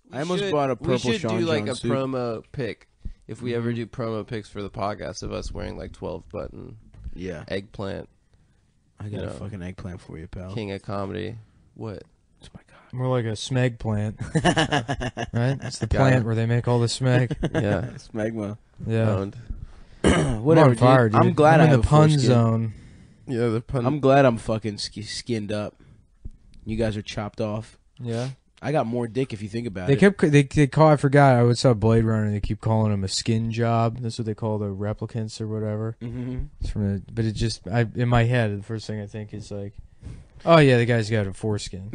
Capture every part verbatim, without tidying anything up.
I almost should, bought a purple We should Sean do like John a suit. promo pic. If we Mm-hmm. ever do promo pics for the podcast of us wearing like twelve button Yeah. eggplant, I got you a know, fucking eggplant for you, pal. king of comedy. What? Oh my god. More like a smeg plant, right? It's the Got plant it. where they make all the smeg. Yeah. Smegma. Yeah. Owned. Whatever, I'm on fire, dude. dude. I'm glad I'm I in have the a pun foreskin. zone. Yeah, the pun. I'm glad I'm fucking sk- skinned up. You guys are chopped off. Yeah. I got more dick if you think about They it. kept they they call I forgot I saw Blade Runner. They keep calling him a skin job. That's what they call the replicants or whatever. Mm-hmm. It's from the, but it just I in my head the first thing I think is like, oh yeah, the guy's got a foreskin.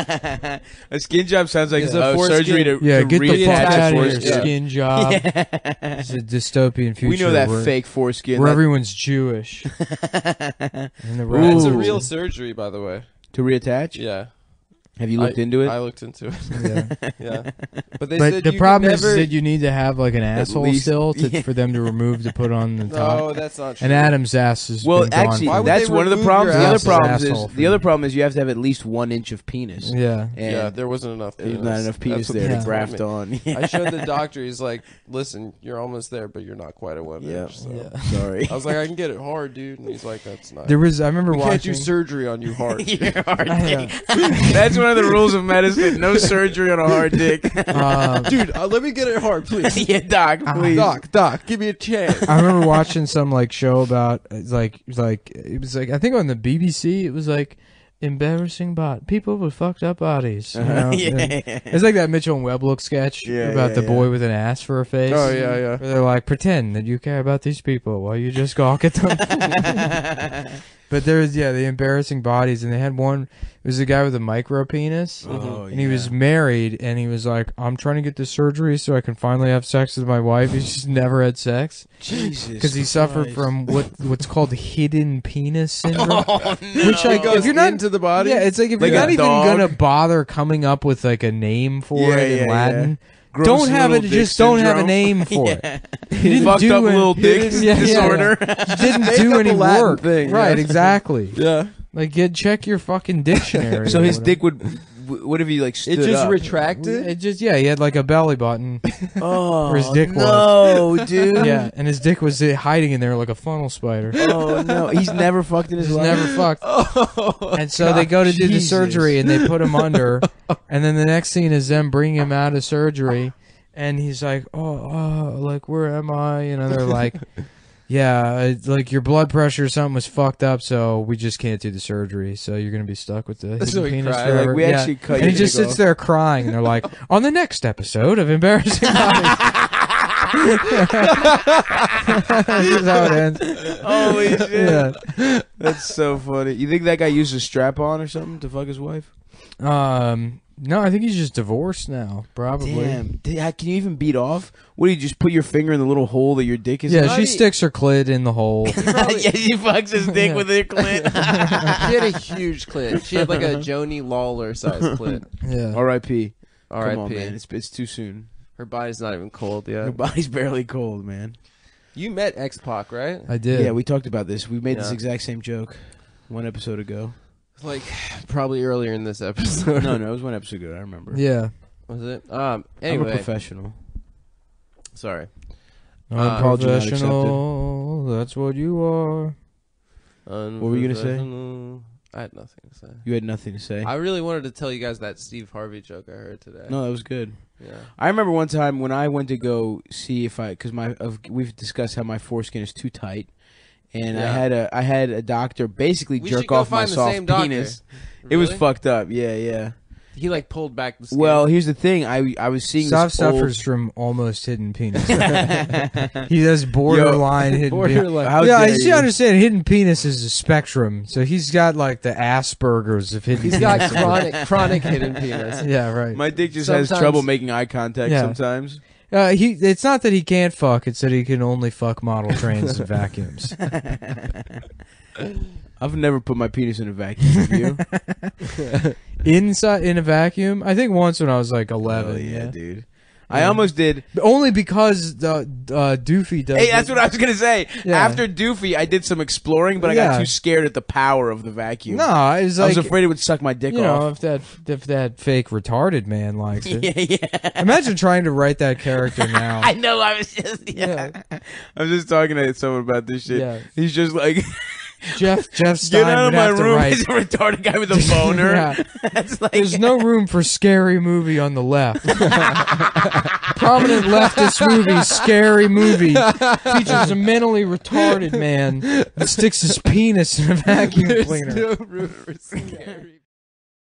A skin job sounds like It's a, a foreskin. surgery to Yeah, to get the fuck reattach out a of here, foreskin. skin job. Yeah. It's a dystopian future. We know that where, fake foreskin. where that- everyone's Jewish. And the That's rats- a Ooh. real surgery, by the way. to reattach. Yeah. Have you looked I, into it? I looked into it. Yeah. Yeah. But they But said the you problem could is never... that you need to have like an asshole least- still to, yeah. for them to remove to put on the top. No, that's not true. And Adam's ass is well, been gone actually, for- Why would that's they one of the remove problems. your The other ass? problem Asshole is for the other me. problem is you have to have at least one inch of penis. yeah. And Yeah, there wasn't enough there's penis. not enough penis That's what there they Yeah. to told graft me. on. I showed the doctor. He's like, "Listen, you're almost there, but you're not quite a one Yeah. inch." So. Yeah. Sorry. I was like, "I can get it hard, dude," and he's like, "That's not." There was I remember we watching. can't do surgery on you hard. You're hard Yeah. dick. That's one of the rules of medicine. No surgery on a hard dick. Um, Dude, uh, let me get it hard, please. yeah, doc, please. Doc, doc, give me a chance. I remember watching some like show about it's like it was like it was like I think on the B B C it was like embarrassing bot people with fucked up bodies. You know? yeah. And it's like that Mitchell and Webb look sketch Yeah, about yeah, the yeah. boy with an ass for a face. Oh yeah, yeah. Where they're like, pretend that you care about these people while you just gawk at them. But there's yeah, the embarrassing bodies, and they had one. It was a guy with a micro penis, Oh, and he was married, and he was like, "I'm trying to get this surgery so I can finally have sex with my wife." He's just never had sex Jesus, because he suffered Christ. from what what's called hidden penis syndrome. Oh, no. Which, like, It goes if you're not into the body. Yeah, it's like if Like you're a not even dog. gonna bother coming up with like a name for Yeah, it in yeah, Latin. Gross Don't have it. little dick Just don't have a syndrome. name for Yeah. it. You didn't Fucked do up any- little dick Yeah, yeah, disorder. yeah. You didn't Make do up any a Latin work. thing, Right, yeah. exactly. Yeah. Like, get check your fucking dictionary. So or his whatever. dick would. w- What if he like stood It just up? retracted. It just yeah, he had like a belly button. Oh Where his dick was. no, dude. Yeah, and his dick was uh, hiding in there like a funnel spider. Oh no, he's never fucked in his He's life. never fucked. Oh, And so they go to do the Jesus. surgery and they put him under. And then the next scene is them bringing him out of surgery. And he's like, oh, oh, like, where am I? You know, they're like, yeah, it's like your blood pressure or something was fucked up, so we just can't do the surgery. So you're going to be stuck with the hidden So he penis cried, forever. like, we Yeah. actually cut And your he just dick sits off. there crying. And they're like, on the next episode of Embarrassing Bodies. This is how it ends. Holy shit. Yeah. That's so funny. You think that guy used a strap on or something to fuck his wife? Um, no, I think he's just divorced now, probably. Damn. Did- how- Can you even beat off? What do you just put your finger in the little hole that your dick is Yeah, in? she Right. sticks her clit in the hole. yeah, she fucks his dick Yeah. with her clit. she had a huge clit. She had like a Joni Lawler sized clit. Yeah. R I P R Come I on, P man. It's, it's too soon. Her body's not even cold Your yet. body's barely cold, man. You met X-Pac, right? I did. Yeah, we talked about this. We made this Yeah. exact same joke one episode ago. Like probably earlier in this episode. no, no, it was one episode ago. I remember. Yeah. Was it? Um. I'm a Anyway, professional. sorry. Unprofessional. That's what you are. What were you gonna say? Unprofessional. I had nothing to say. You had nothing to say. I really wanted to tell you guys that Steve Harvey joke I heard today. No, that was good. Yeah. I remember one time when I went to go see if I, because my, of, we've discussed how my foreskin is too tight, and I Yeah. had a, I had a doctor basically We should jerk go off my find the soft same doctor. penis. It was Really? fucked up. Yeah, yeah. He like pulled back the skin. Well, here's the thing. I, I was seeing Sav this old, suffers from almost hidden penis. He does borderline hidden penis. borderline. How Yeah, dare you should you. understand hidden penis is a spectrum. So he's got like the Asperger's of hidden He's penis. got chronic chronic hidden penis. Yeah, right. My dick just has Sometimes- trouble making eye contact Yeah. sometimes. Uh, he. It's not that he can't fuck. It's that he can only fuck model trains and vacuums. I've never put my penis in a vacuum. Have you? Inside in a vacuum, I think once when I was like eleven. Oh, yeah, yeah. dude. I Yeah. almost did. Only because the uh, Doofy does. Hey, that's it. what I was gonna say. Yeah. After Doofy, I did some exploring, but I Yeah. got too scared at the power of the vacuum. No, it was I like was afraid it would suck my dick you know off. if that if that fake retarded man likes it. Yeah, yeah. Imagine trying to write that character now. I know. I was just yeah. I was just talking to someone about this shit. Yeah. He's just like, Jeff Jeff Stein get out of would my have to room. write. He's a retarded guy with a boner. Yeah. That's like There's no room for scary movie on the left. Prominent leftist movie, Scary Movie, features a mentally retarded man that sticks his penis in a vacuum There's cleaner. no room for scary.